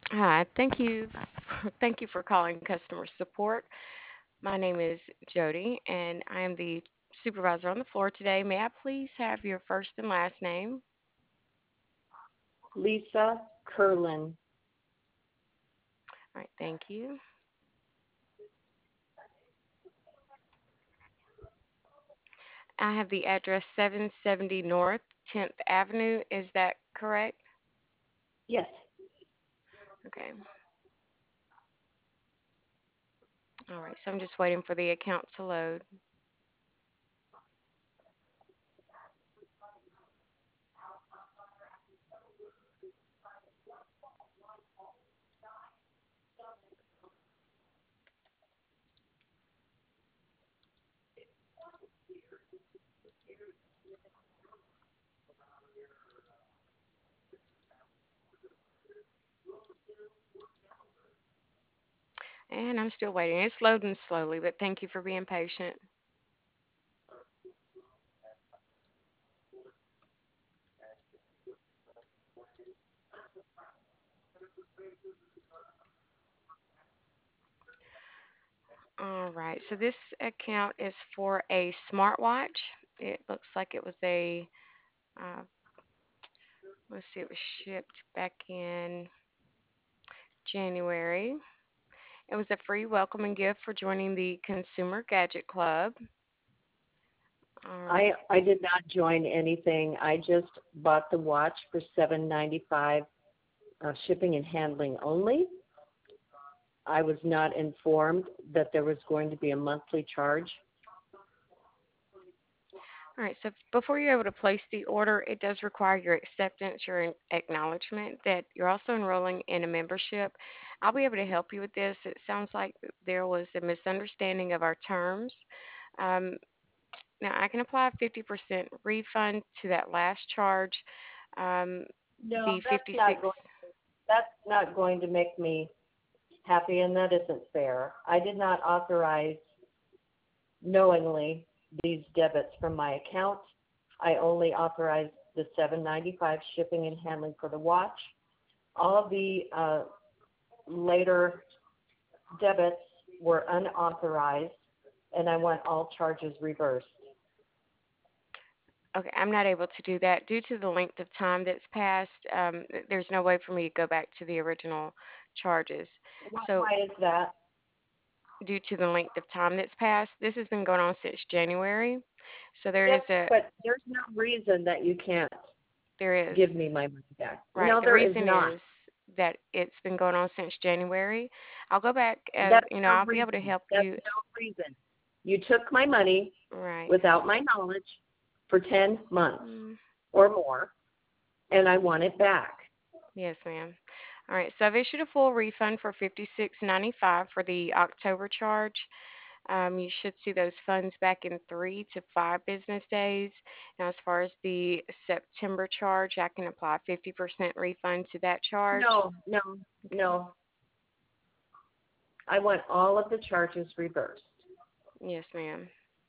Hi, thank you for calling customer support. My name is Jody, and I am the supervisor on the floor today. May I please have your first and last name? Lisa Curlin. All right, thank you. I have the address 770 North 10th Avenue. Is that correct? Yes. Okay. All right, so I'm just waiting for the account to load. And I'm still waiting. It's loading slowly, but thank you for being patient. All right, so this account is for a smartwatch. It looks like it was uh, let's see, it was shipped back in January. It was a free welcoming gift for joining the Consumer Gadget Club. All I right. I did not join anything. I just bought the watch for $7.95, shipping and handling only. I was not informed that there was going to be a monthly charge. All right. So before you're able to place the order, it does require your acceptance, your acknowledgement that you're also enrolling in a membership. I'll be able to help you with this. It sounds like there was a misunderstanding of our terms. Um, Now, I can apply a 50% refund to that last charge. Um, No, the 56. that's not going to make me happy, and that isn't fair. I did not authorize knowingly these debits from my account. I only authorized the $7.95 shipping and handling for the watch. All of the later debits were unauthorized, and I want all charges reversed. Okay, I'm not able to do that due to the length of time that's passed. There's no way for me to go back to the original charges. So, Why is that? due to the length of time that's passed, this has been going on since January. So Yes, but there's no reason that you can't there is, give me my money back. right. No, The there is reason not. is that it's been going on since January. I'll go back as, That's no I'll be able to reason. help That's you. no reason. You took my money Right. without my knowledge for 10 months Mm, or more, and I want it back. yes, ma'am. All right. So I've issued a full refund for 56.95 for the October charge. You should see those funds back in 3 to 5 business days. Now, as far as the September charge, I can apply 50% refund to that charge. No, no, Okay. no. I want all of the charges reversed. Yes, ma'am.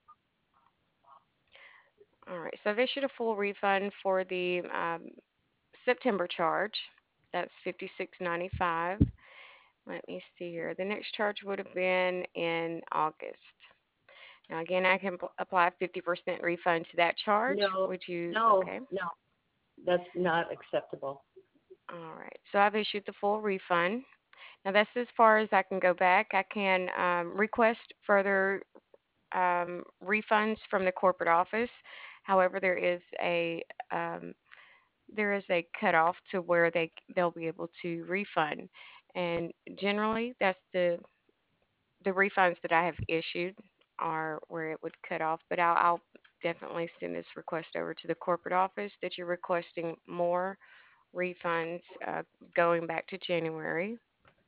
All right. So I've issued a full refund for the September charge. That's 56.95. Let me see here. The next charge would have been in August. Now, again, I can apply 50% refund to that charge. No, Would you? no, Okay. no. That's not acceptable. All right. So I've issued the full refund. Now that's as far as I can go back. I can request further refunds from the corporate office. However, um, there is a cutoff to where they'll be able to refund, and generally that's the refunds that I have issued are where it would cut off. But I'll definitely send this request over to the corporate office that you're requesting more refunds going back to January.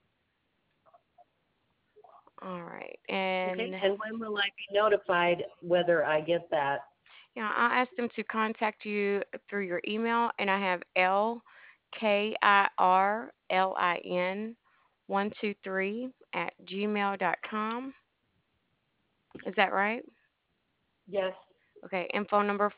All right. Okay, And and when will I be notified whether I get that? yeah, I'll ask them to contact you through your email, and I have LKIRLIN123 at gmail.com. Is that right? Yes. Okay. And phone number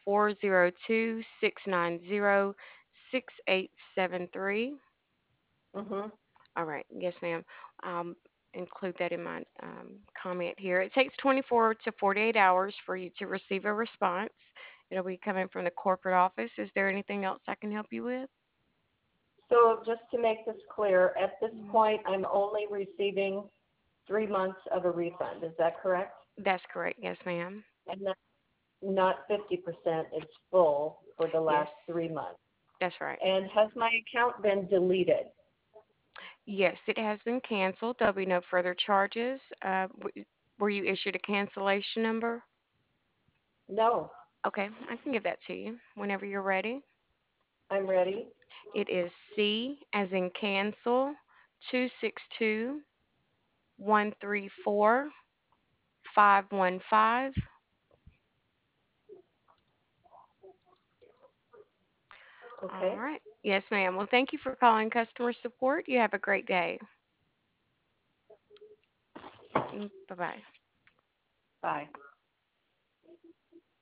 402-690-6873. Mhm. All right. Yes, ma'am. Um, include that in my comment here. It takes 24 to 48 hours for you to receive a response. It'll be coming from the corporate office. Is there anything else I can help you with? So just to make this clear, at this Mhm. point, I'm only receiving 3 months of a refund. Is that correct? That's correct. Yes, ma'am. And that's not 50%, it's full for the last Yes, 3 months. that's right. And has my account been deleted? Yes, it has been canceled. There'll be no further charges. Were you issued a cancellation number? No. Okay, I can give that to you whenever you're ready. I'm ready. It is C as in cancel 262-134-515. All Okay. right. Yes, ma'am. Well, thank you for calling customer support. You have a great day. Bye bye. Bye.